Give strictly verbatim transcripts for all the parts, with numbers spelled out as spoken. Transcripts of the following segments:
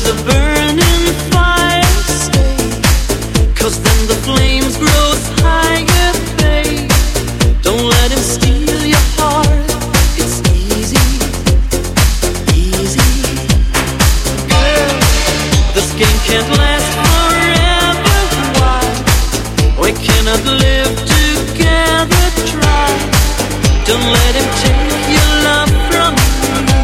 the burning fire stay, 'cause then the flames grow higher, babe. Don't let him steal your heart. It's easy, easy. Girl, this game can't last forever. Why? We cannot live together. Try. Don't let him take your love from you.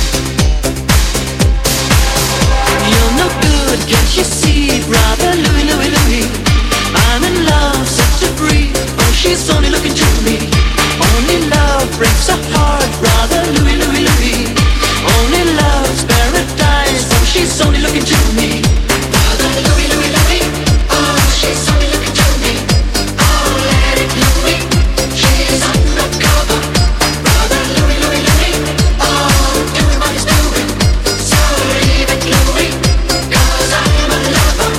You're no good, can't you see, brother Louie, Louie, Louie? I'm in love, set to free. Oh, she's only looking to me. Only love breaks a heart, brother Louie, Louie, Louie. Only love's paradise. Oh, she's only looking to me. Brother Louie, Louie, Louie. Oh, she's only looking to me. Oh, let it Louie. She's undercover. Brother Louie, Louie, Louie. Oh, doing what he's doing. So leave it Louie, 'cause I'm a lover.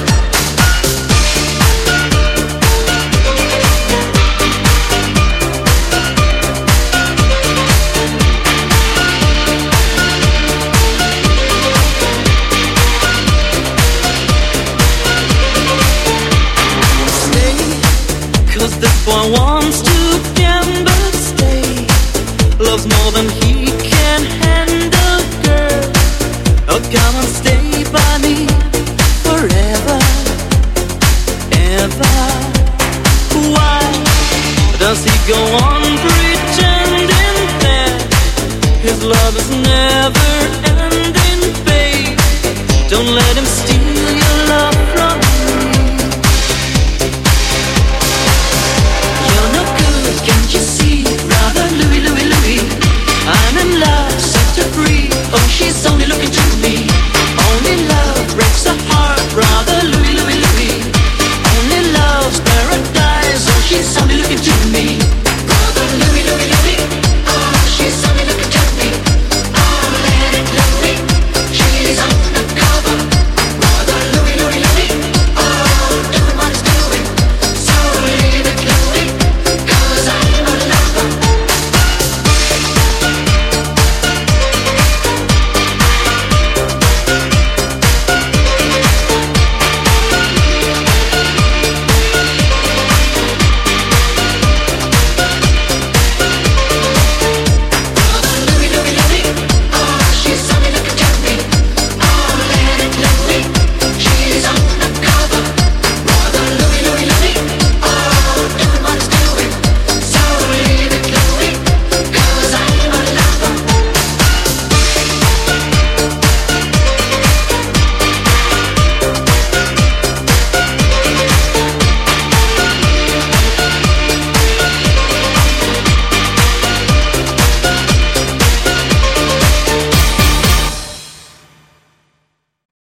Stay, 'cause this boy wants to gamble. Stay, loves more than he can handle, girl. Oh, come and stay by me forever, ever. Why does he go on pretending that his love is never ending, babe? Don't let him stay.